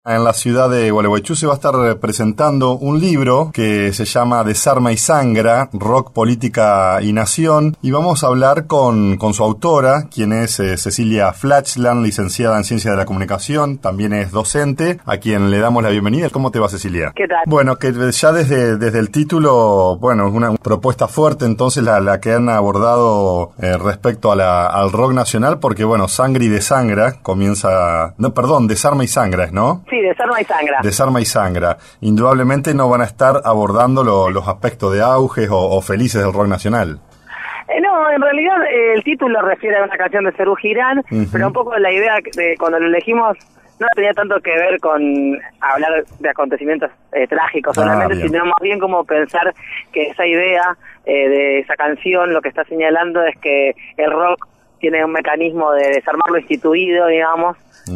En la ciudad de Gualeguaychú se va a estar presentando un libro que se llama Desarma y Sangra, Rock, Política y Nación, y vamos a hablar con su autora, quien es Cecilia Flachland, licenciada en Ciencias de la Comunicación, también es docente, a quien le damos la bienvenida. ¿Cómo te va, Cecilia? ¿Qué tal? Bueno, que ya desde el título, bueno, es una propuesta fuerte entonces la que han abordado respecto al rock nacional, porque bueno, Sangre y Desangra comienza, no, perdón, Desarma y Sangra, ¿no? Sí, Desarma y Sangra. Desarma y Sangra. Indudablemente no van a estar abordando los aspectos de auge o felices del rock nacional. No, en realidad el título refiere a una canción de Serú Girán, pero un poco la idea de cuando lo elegimos no tenía tanto que ver con hablar de acontecimientos trágicos solamente, sino más bien como pensar que esa idea de esa canción lo que está señalando es que el rock tiene un mecanismo de desarmar lo instituido, digamos,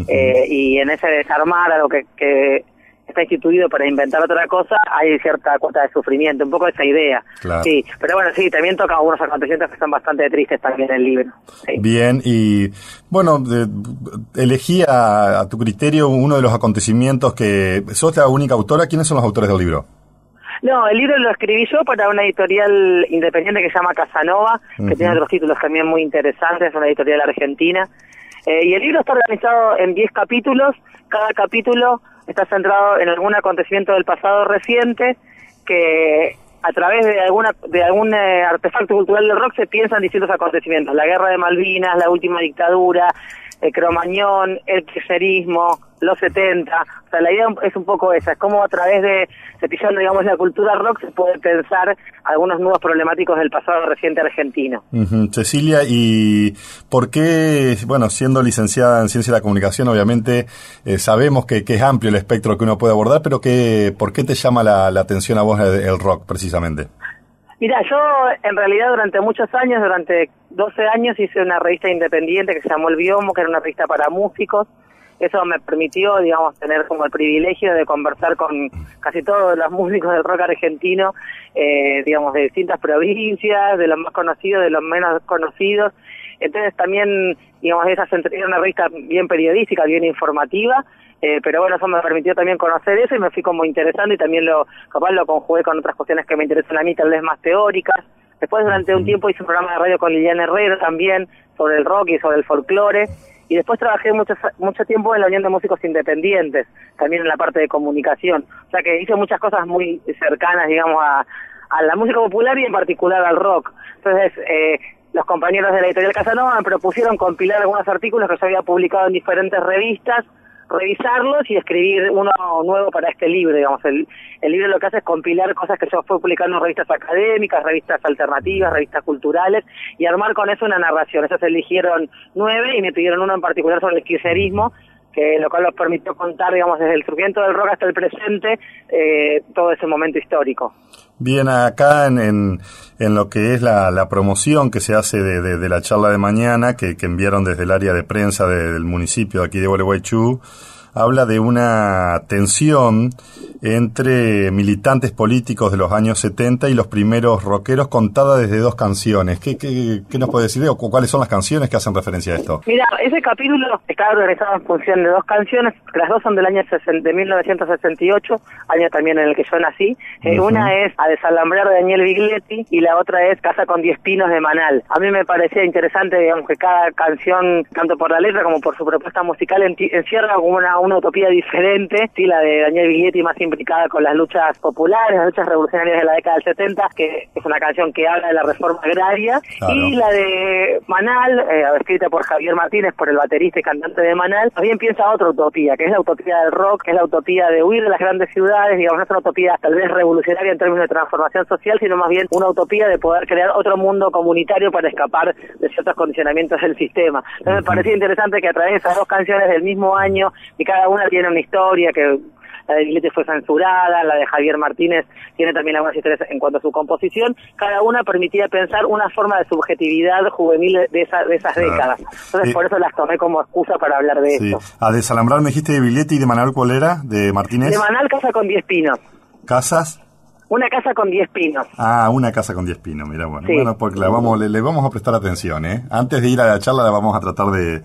y en ese desarmar algo que está instituido para inventar otra cosa, hay cierta cuota de sufrimiento, un poco esa idea. Claro. Sí, pero bueno, sí, también toca algunos acontecimientos que son bastante tristes también en el libro. Sí. Bien, y bueno, elegí a tu criterio uno de los acontecimientos que... ¿Sos la única autora? ¿Quiénes son los autores del libro? No, el libro lo escribí yo para una editorial independiente que se llama Casanova, que tiene otros títulos también muy interesantes, es una editorial argentina. Y el libro está organizado en 10 capítulos, cada capítulo está centrado en algún acontecimiento del pasado reciente que a través de algún artefacto cultural del rock se piensan distintos acontecimientos, la guerra de Malvinas, la última dictadura, el Cromañón, el kirchnerismo, los 70, o sea, la idea es un poco esa, es como a través de, cepillando, digamos, la cultura rock se puede pensar algunos nudos problemáticos del pasado reciente argentino. Cecilia, ¿y por qué, bueno, siendo licenciada en Ciencia de la Comunicación, obviamente sabemos que es amplio el espectro que uno puede abordar, pero ¿por qué te llama la atención a vos el rock, precisamente? Mira, yo en realidad durante muchos años, durante 12 años, hice una revista independiente que se llamó El Biomo, que era una revista para músicos. Eso me permitió, digamos, tener como el privilegio de conversar con casi todos los músicos del rock argentino, digamos, de distintas provincias, de los más conocidos, de los menos conocidos. Entonces también, digamos, era una revista bien periodística, bien informativa, pero bueno, eso me permitió también conocer eso y me fui como interesando y también capaz lo conjugué con otras cuestiones que me interesan a mí, tal vez más teóricas. Después durante un tiempo hice un programa de radio con Liliana Herrera también sobre el rock y sobre el folclore. Y después trabajé mucho tiempo en la Unión de Músicos Independientes, también en la parte de comunicación. O sea que hice muchas cosas muy cercanas, digamos, a la música popular y en particular al rock. Entonces, los compañeros de la editorial Casanova me propusieron compilar algunos artículos que yo había publicado en diferentes revistas, revisarlos y escribir uno nuevo para este libro, digamos. El libro lo que hace es compilar cosas que yo fui publicando en revistas académicas, revistas alternativas, revistas culturales, y armar con eso una narración. Ellos eligieron 9 y me pidieron uno en particular sobre el kirchnerismo, que lo cual nos permitió contar, digamos, desde el surgimiento del rock hasta el presente, todo ese momento histórico. Bien, acá en lo que es la promoción que se hace de la charla de mañana, que enviaron desde el área de prensa del municipio de aquí de Gualeguaychú, habla de una tensión entre militantes políticos de los años 70 y los primeros rockeros, contada desde 2 canciones. ¿Qué nos puede decir? ¿O cuáles son las canciones que hacen referencia a esto? Mira, ese capítulo está organizado en función de 2 canciones, las 2 son del año de 1968, año también en el que yo nací. Una es A Desalambrar de Daniel Biglietti y la otra es Casa con 10 pinos de Manal. A mí me parecía interesante, digamos, que cada canción, tanto por la letra como por su propuesta musical, encierra como una utopía diferente, sí, la de Daniel Biglietti más implicada con las luchas populares, las luchas revolucionarias de la década del 70, que es una canción que habla de la reforma agraria, claro. Y la de Manal, escrita por Javier Martínez, por el baterista y cantante de Manal, también piensa otra utopía, que es la utopía del rock, que es la utopía de huir de las grandes ciudades, digamos, no es una utopía tal vez revolucionaria en términos de transformación social, sino más bien una utopía de poder crear otro mundo comunitario para escapar de ciertos condicionamientos del sistema. Entonces me parecía interesante que a través de esas 2 canciones del mismo año, y cada una tiene una historia, que la de Biglietti fue censurada, la de Javier Martínez tiene también algunas historias en cuanto a su composición, cada una permitía pensar una forma de subjetividad juvenil de esas décadas. Entonces por eso las tomé como excusa para hablar de esto. A Desalambrar me dijiste de Biglietti, y de Manal, ¿cuál era? ¿De Martínez? De Manal, Casa con 10 pinos. ¿Casas? Una casa con 10 pinos. Ah, una casa con 10 pinos, mira, bueno. Sí. Bueno, porque le vamos a prestar atención, ¿eh? Antes de ir a la charla la vamos a tratar de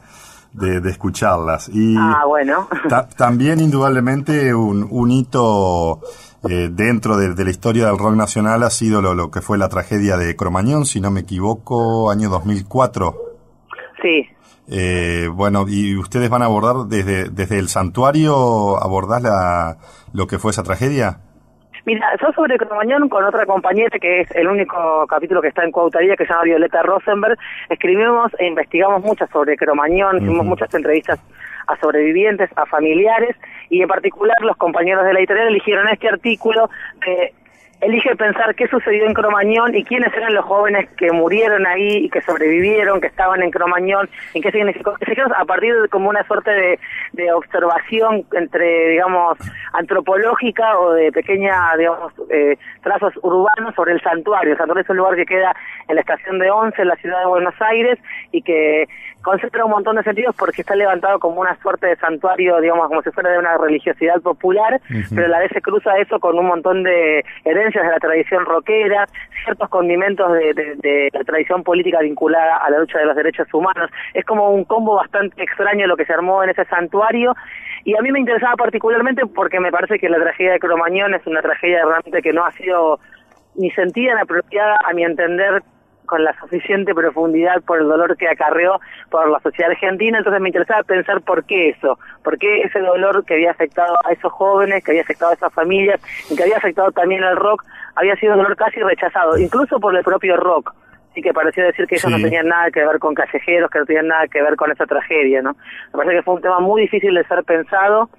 de escucharlas. Y bueno. También indudablemente un hito dentro de la historia del rock nacional ha sido lo que fue la tragedia de Cromañón, si no me equivoco, año 2004. Sí. Bueno, y ustedes van a abordar desde el santuario, ¿abordás lo que fue esa tragedia? Mira, yo sobre Cromañón, con otra compañera, que es el único capítulo que está en coautoría, que se llama Violeta Rosenberg, escribimos e investigamos mucho sobre Cromañón, hicimos muchas entrevistas a sobrevivientes, a familiares, y en particular los compañeros de la editorial eligieron este artículo que elige pensar qué sucedió en Cromañón y quiénes eran los jóvenes que murieron ahí y que sobrevivieron, que estaban en Cromañón, y qué significó. A partir de como una suerte de observación entre, digamos, antropológica o de pequeña, digamos, trazos urbanos sobre el santuario. El santuario es un lugar que queda en la estación de Once, en la ciudad de Buenos Aires, y que concentra un montón de sentidos porque está levantado como una suerte de santuario, digamos, como si fuera de una religiosidad popular, pero a la vez se cruza eso con un montón de herencias de la tradición rockera, ciertos condimentos de la tradición política vinculada a la lucha de los derechos humanos. Es como un combo bastante extraño lo que se armó en ese santuario, y a mí me interesaba particularmente porque me parece que la tragedia de Cromañón es una tragedia realmente que no ha sido ni sentida ni apropiada, a mi entender, con la suficiente profundidad por el dolor que acarreó por la sociedad argentina. Entonces me interesaba pensar por qué eso, por qué ese dolor que había afectado a esos jóvenes, que había afectado a esas familias, y que había afectado también al rock, había sido un dolor casi rechazado, incluso por el propio rock. Así que pareció decir que ellos no tenían nada que ver con callejeros, que no tenían nada que ver con esa tragedia, ¿no? Me parece que fue un tema muy difícil de ser pensado,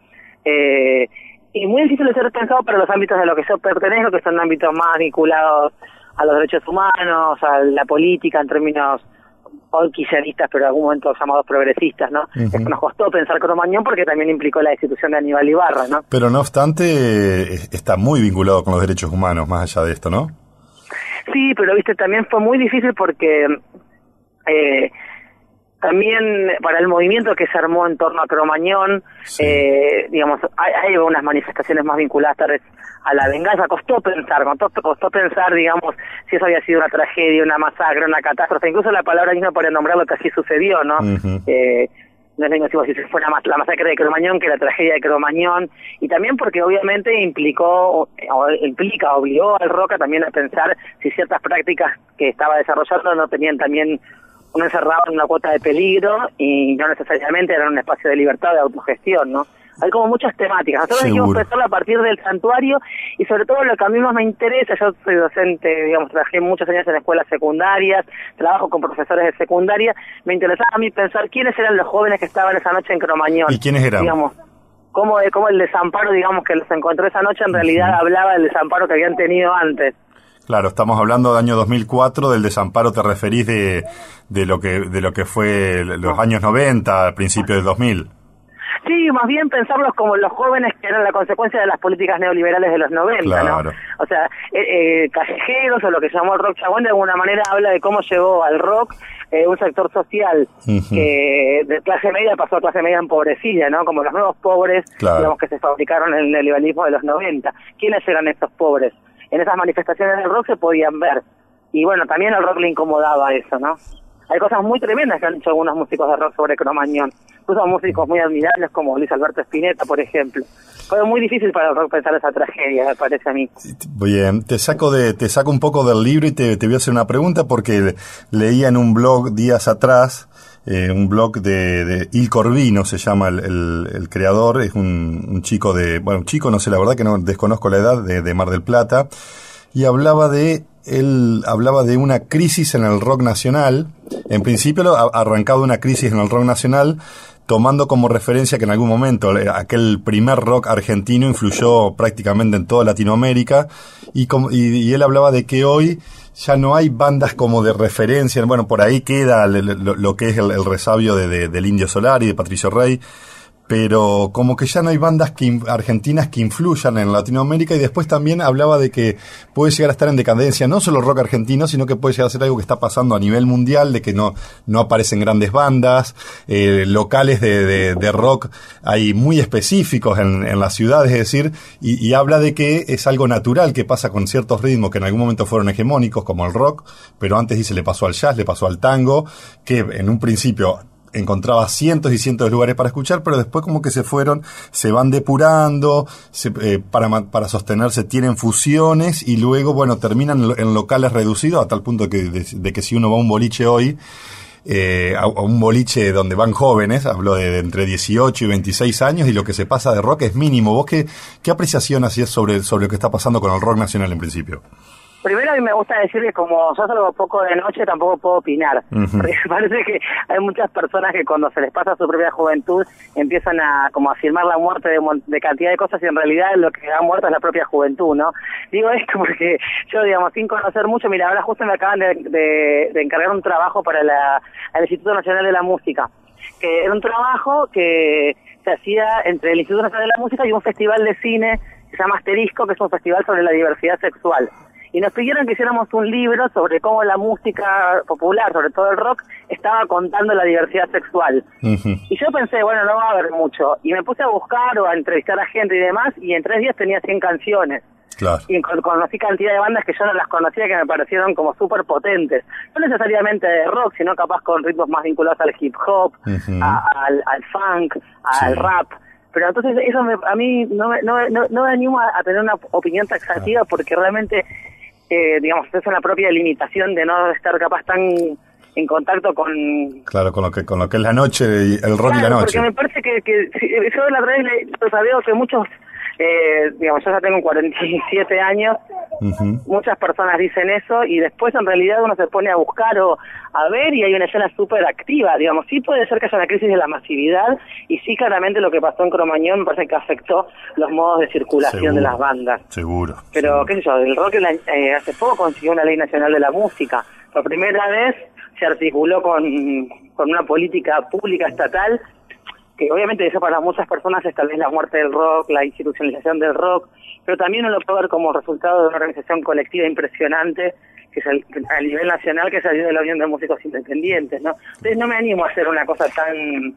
y muy difícil de ser pensado para los ámbitos de lo que yo pertenezco, que son ámbitos más vinculados a los derechos humanos, a la política en términos hoy kirchneristas, pero en algún momento llamados progresistas, ¿no? Nos costó pensar Cromañón porque también implicó la destitución de Aníbal Ibarra, ¿no? Pero no obstante, está muy vinculado con los derechos humanos, más allá de esto, ¿no? Sí, pero viste, también fue muy difícil porque también para el movimiento que se armó en torno a Cromañón, digamos, hay unas manifestaciones más vinculadas tal vez a la venganza. Costó pensar, digamos, si eso había sido una tragedia, una masacre, una catástrofe, incluso la palabra misma para nombrar lo que así sucedió, ¿no? No es lo mismo si fue la masacre de Cromañón que la tragedia de Cromañón, y también porque obviamente obligó al rock también a pensar si ciertas prácticas que estaba desarrollando no tenían también un encerrado en una cuota de peligro y no necesariamente eran un espacio de libertad, de autogestión, ¿no? Hay como muchas temáticas. Nosotros dijimos pensarlo a partir del santuario, y sobre todo lo que a mí más me interesa, yo soy docente, digamos, trabajé muchos años en escuelas secundarias, trabajo con profesores de secundaria, me interesaba a mí pensar quiénes eran los jóvenes que estaban esa noche en Cromañón. ¿Y quiénes eran? Digamos, cómo el desamparo, digamos, que los encontró esa noche en realidad hablaba del desamparo que habían tenido antes. Claro, estamos hablando del año 2004, del desamparo. ¿Te referís de lo que fue los años 90, principios del 2000? Sí, más bien pensarlos como los jóvenes que eran la consecuencia de las políticas neoliberales de los 90, claro, ¿no? O sea, callejeros, o lo que se llamó el rock chabón, de alguna manera habla de cómo llegó al rock un sector social que de clase media pasó a clase media empobrecida, ¿no? Como los nuevos pobres, digamos, que se fabricaron en el neoliberalismo de los 90. ¿Quiénes eran estos pobres? En esas manifestaciones del rock se podían ver. Y bueno, también al rock le incomodaba eso, ¿no? Hay cosas muy tremendas que han hecho algunos músicos de rock sobre Cromañón. Incluso músicos muy admirables como Luis Alberto Spinetta, por ejemplo. Fue muy difícil para el rock pensar esa tragedia, me parece a mí. Bien, te saco un poco del libro y te voy a hacer una pregunta porque leía en un blog días atrás, un blog de Il Corvino se llama el creador, es un chico un chico, no sé, la verdad que no desconozco la edad, de Mar del Plata, y hablaba de una crisis en el rock nacional. En principio arrancado una crisis en el rock nacional, tomando como referencia que en algún momento aquel primer rock argentino influyó prácticamente en toda Latinoamérica, y él hablaba de que hoy ya no hay bandas como de referencia. Bueno, por ahí queda lo que es el resabio del Indio Solari, de Patricio Rey, pero como que ya no hay bandas argentinas que influyan en Latinoamérica. Y después también hablaba de que puede llegar a estar en decadencia no solo el rock argentino, sino que puede llegar a ser algo que está pasando a nivel mundial, de que no aparecen grandes bandas, locales de rock hay muy específicos en las ciudades, es decir, y habla de que es algo natural que pasa con ciertos ritmos que en algún momento fueron hegemónicos, como el rock, pero antes dice le pasó al jazz, le pasó al tango, que en un principio encontrabas cientos y cientos de lugares para escuchar, pero después como que se van depurando, para sostenerse tienen fusiones y luego, bueno, terminan en locales reducidos a tal punto de que si uno va a un boliche hoy, a un boliche donde van jóvenes, hablo de entre 18 y 26 años, y lo que se pasa de rock es mínimo. ¿Vos qué apreciación hacías sobre lo que está pasando con el rock nacional en principio? Primero, a mí me gusta decir que como yo salgo poco de noche, tampoco puedo opinar. Uh-huh. Porque parece que hay muchas personas que cuando se les pasa su propia juventud empiezan a afirmar la muerte de cantidad de cosas, y en realidad lo que ha muerto es la propia juventud, ¿no? Digo esto porque yo, digamos, sin conocer mucho, mira, ahora justo me acaban de encargar un trabajo para el Instituto Nacional de la Música, que era un trabajo que se hacía entre el Instituto Nacional de la Música y un festival de cine que se llama Asterisco, que es un festival sobre la diversidad sexual. Y nos pidieron que hiciéramos un libro sobre cómo la música popular, sobre todo el rock, estaba contando la diversidad sexual. Uh-huh. Y yo pensé, bueno, no va a haber mucho. Y me puse a buscar o a entrevistar a gente y demás, y en 3 días tenía 100 canciones. Claro. Y conocí cantidad de bandas que yo no las conocía, que me parecieron como súper potentes. No necesariamente de rock, sino capaz con ritmos más vinculados al hip hop, uh-huh, al funk, al rap. Pero entonces eso a mí no me animo a tener una opinión taxativa, porque realmente... digamos, es una propia limitación de no estar capaz tan en contacto con... Claro, con lo que es la noche, el rock, claro, y la noche. Porque me parece que yo la verdad veo que muchos, digamos, yo ya tengo 47 años, uh-huh, muchas personas dicen eso, y después en realidad uno se pone a buscar o a ver, y hay una escena súper activa, digamos. Sí puede ser que haya una crisis de la masividad, y sí, claramente lo que pasó en Cromañón me parece que afectó los modos de circulación, seguro, de las bandas. Seguro. Pero, seguro, qué sé yo, el rock hace poco consiguió una ley nacional de la música. Por primera vez se articuló con una política pública estatal, que obviamente eso para muchas personas es tal vez la muerte del rock, la institucionalización del rock, pero también uno lo puede ver como resultado de una organización colectiva impresionante, que es a nivel nacional, que salió de la Unión de Músicos Independientes, ¿no? Entonces no me animo a hacer una cosa tan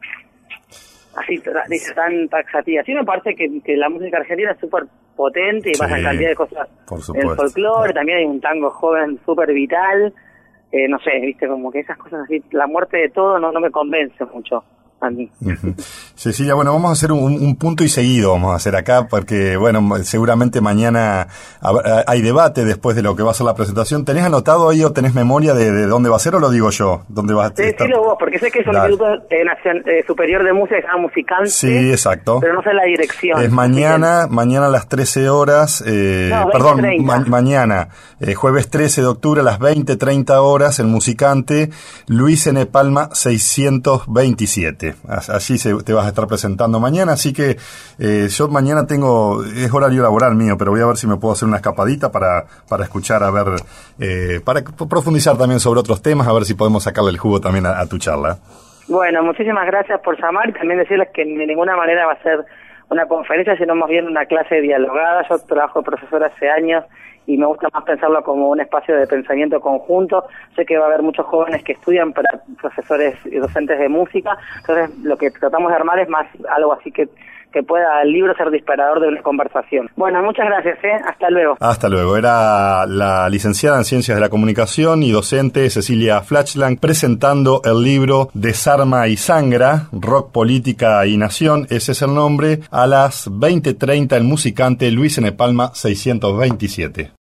taxativa. Sí me parece que la música argentina es súper potente y pasa cantidad de cosas. Por supuesto. El folclore, también hay un tango joven súper vital, no sé, viste, como que esas cosas así, la muerte de todo no me convence mucho a mí. Uh-huh. Cecilia, bueno, vamos a hacer un punto y seguido, vamos a hacer acá, porque, bueno, seguramente mañana hay debate después de lo que va a ser la presentación. ¿Tenés anotado ahí o tenés memoria de dónde va a ser, o lo digo yo? ¿Dónde va a estar? Decilo vos, porque sé que es un Instituto Superior de Música, que se llama Musicante. Sí, exacto. Pero no sé la dirección. Es mañana a las 13 horas, mañana, jueves 13 de octubre a las 20:30 horas, el Musicante, Luis N. Palma 627. Allí te vas a estar presentando mañana, así que yo mañana es horario laboral mío, pero voy a ver si me puedo hacer una escapadita para escuchar, a ver, para profundizar también sobre otros temas, a ver si podemos sacarle el jugo también a tu charla. Bueno, muchísimas gracias por llamar, y también decirles que de ninguna manera va a ser una conferencia, sino más bien una clase dialogada. Yo trabajo de profesor hace años y me gusta más pensarlo como un espacio de pensamiento conjunto. Sé que va a haber muchos jóvenes que estudian para profesores y docentes de música, entonces lo que tratamos de armar es más algo así que pueda el libro ser disparador de una conversación. Bueno, muchas gracias, hasta luego. Hasta luego. Era la licenciada en Ciencias de la Comunicación y docente Cecilia Flachlang presentando el libro Desarma y Sangra, Rock, Política y Nación, ese es el nombre, a las 20:30 el Musicante, Luis N. Palma 627.